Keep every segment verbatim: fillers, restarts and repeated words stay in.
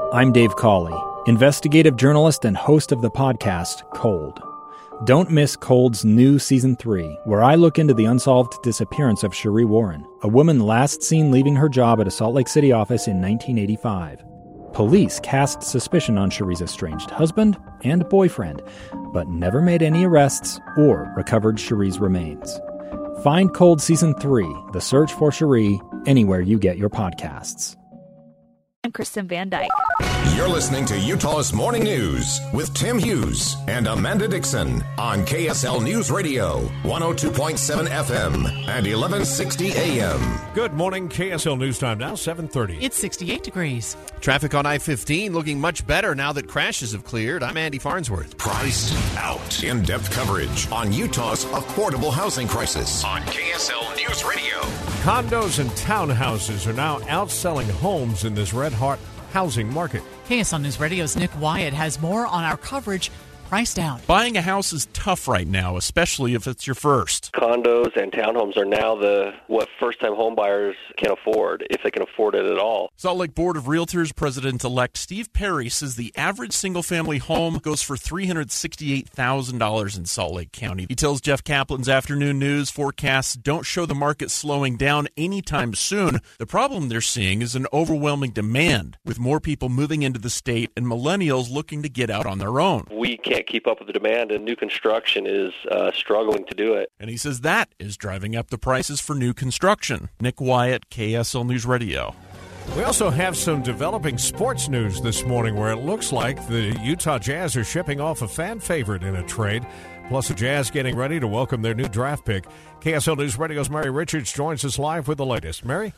I'm Dave Cawley, investigative journalist and host of the podcast Cold. Don't miss Cold's new Season three, where I look into the unsolved disappearance of Cherie Warren, a woman last seen leaving her job at a Salt Lake City office in nineteen eighty-five. Police cast suspicion on Cherie's estranged husband and boyfriend, but never made any arrests or recovered Cherie's remains. Find Cold Season three, The Search for Cherie, anywhere you get your podcasts. I'm Kristen Van Dyke. You're listening to Utah's Morning News with Tim Hughes and Amanda Dixon on K S L News Radio, one oh two point seven F M and eleven sixty A M. Good morning, K S L News Time now, seven thirty. It's sixty-eight degrees. Traffic on I fifteen looking much better now that crashes have cleared. I'm Andy Farnsworth. Priced out. In-depth coverage on Utah's affordable housing crisis on K S L News Radio. Condos and townhouses are now outselling homes in this red-hot housing market. K S L News Radio's Nick Wyatt has more on our coverage. Priced out. Buying a house is tough right now, especially if it's your first. Condos and townhomes are now the what first-time home buyers can afford, if they can afford it at all. Salt Lake Board of Realtors President-elect Steve Perry says the average single-family home goes for three hundred sixty-eight thousand dollars in Salt Lake County. He tells Jeff Kaplan's Afternoon News forecasts don't show the market slowing down anytime soon. The problem they're seeing is an overwhelming demand, with more people moving into the state and millennials looking to get out on their own. We can't keep up with the demand, and new construction is uh, struggling to do it. And he says that is driving up the prices for new construction. Nick Wyatt, K S L News Radio. We also have some developing sports news this morning where it looks like the Utah Jazz are shipping off a fan favorite in a trade. Plus, the Jazz getting ready to welcome their new draft pick. K S L News Radio's Mary Richards joins us live with the latest. Mary?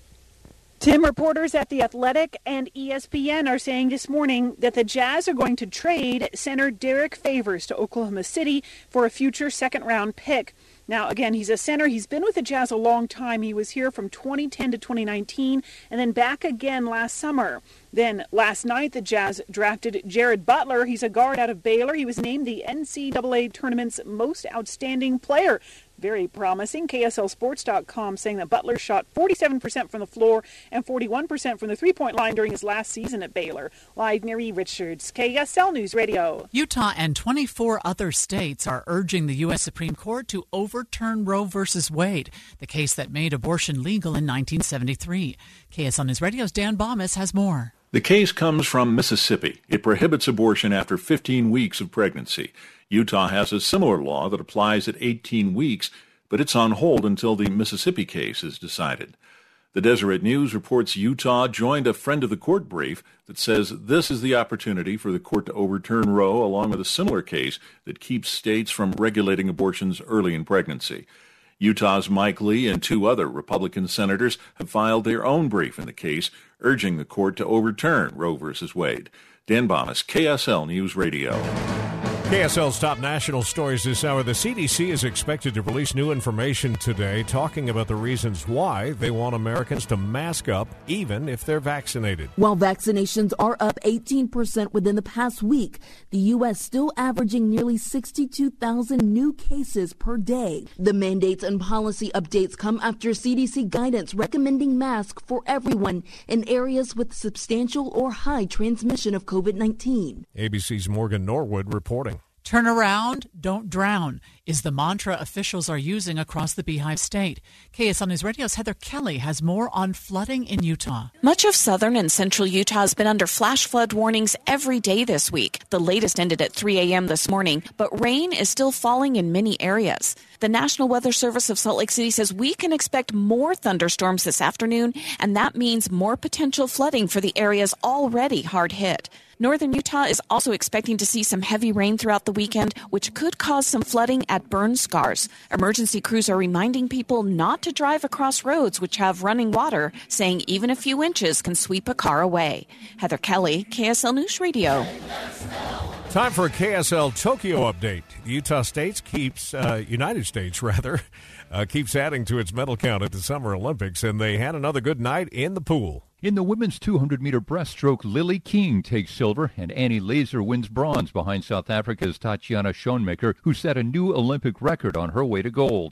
Tim, reporters at The Athletic and E S P N are saying this morning that the Jazz are going to trade center Derek Favors to Oklahoma City for a future second-round pick. Now, again, he's a center. He's been with the Jazz a long time. He was here from twenty ten to twenty nineteen and then back again last summer. Then last night, the Jazz drafted Jared Butler. He's a guard out of Baylor. He was named the N C double A tournament's most outstanding player. Very promising. K S L Sports dot com saying that Butler shot forty-seven percent from the floor and forty-one percent from the three-point line during his last season at Baylor. Live, Mary Richards, K S L News Radio. Utah and twenty-four other states are urging the U S Supreme Court to overturn Roe v. Wade, the case that made abortion legal in nineteen seventy-three. K S L News Radio's Dan Bomas has more. The case comes from Mississippi. It prohibits abortion after fifteen weeks of pregnancy. Utah has a similar law that applies at eighteen weeks, but it's on hold until the Mississippi case is decided. The Deseret News reports Utah joined a friend of the court brief that says this is the opportunity for the court to overturn Roe, along with a similar case that keeps states from regulating abortions early in pregnancy. Utah's Mike Lee and two other Republican senators have filed their own brief in the case, urging the court to overturn Roe v. Wade. Dan Bomas, K S L News Radio. K S L's top national stories this hour. The C D C is expected to release new information today talking about the reasons why they want Americans to mask up even if they're vaccinated. While vaccinations are up eighteen percent within the past week, the U S still averaging nearly sixty-two thousand new cases per day. The mandates and policy updates come after C D C guidance recommending masks for everyone in areas with substantial or high transmission of COVID nineteen. A B C's Morgan Norwood reporting. Turn around, don't drown is the mantra officials are using across the Beehive State. K S L News Radio's Heather Kelly has more on flooding in Utah. Much of southern and central Utah has been under flash flood warnings every day this week. The latest ended at three a.m. this morning, but rain is still falling in many areas. The National Weather Service of Salt Lake City says we can expect more thunderstorms this afternoon, and that means more potential flooding for the areas already hard hit. Northern Utah is also expecting to see some heavy rain throughout the weekend, which could cause some flooding at burn scars. Emergency crews are reminding people not to drive across roads which have running water, saying even a few inches can sweep a car away. Heather Kelly, K S L News Radio. Time for a K S L Tokyo update. Utah States keeps, uh, United States rather, uh, keeps adding to its medal count at the Summer Olympics, and they had another good night in the pool. In the women's two hundred meter breaststroke, Lily King takes silver and Annie Laser wins bronze behind South Africa's Tatiana Schoenmaker, who set a new Olympic record on her way to gold.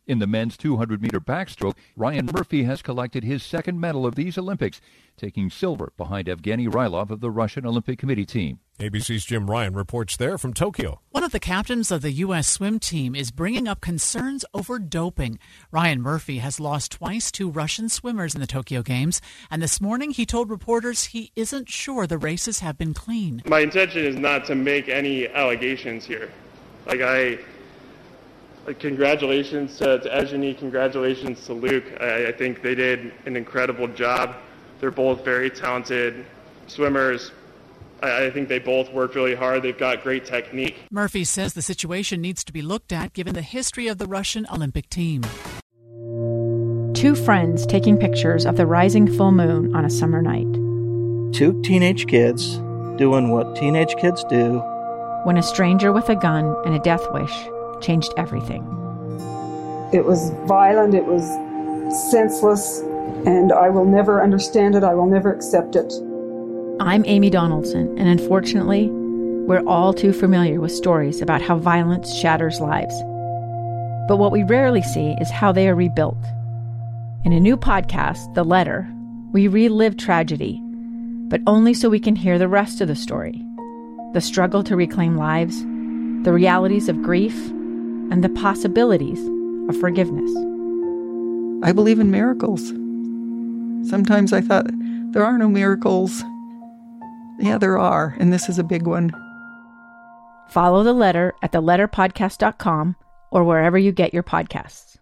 In the men's two hundred meter backstroke, Ryan Murphy has collected his second medal of these Olympics, taking silver behind Evgeny Rylov of the Russian Olympic Committee team. A B C's Jim Ryan reports there from Tokyo. One of the captains of the U S swim team is bringing up concerns over doping. Ryan Murphy has lost twice to Russian swimmers in the Tokyo Games, and this morning he told reporters he isn't sure the races have been clean. My intention is not to make any allegations here. Like I... Congratulations to, to Evgeny, congratulations to Luke. I, I think they did an incredible job. They're both very talented swimmers. I, I think they both worked really hard. They've got great technique. Murphy says the situation needs to be looked at given the history of the Russian Olympic team. Two friends taking pictures of the rising full moon on a summer night. Two teenage kids doing what teenage kids do. When a stranger with a gun and a death wish changed everything. It was violent, it was senseless, and I will never understand it, I will never accept it. I'm Amy Donaldson, and unfortunately, we're all too familiar with stories about how violence shatters lives. But what we rarely see is how they are rebuilt. In a new podcast, The Letter, we relive tragedy, but only so we can hear the rest of the story. The struggle to reclaim lives, the realities of grief, and the possibilities of forgiveness. I believe in miracles. Sometimes I thought, there are no miracles. Yeah, there are, and this is a big one. Follow The Letter at the letter podcast dot com or wherever you get your podcasts.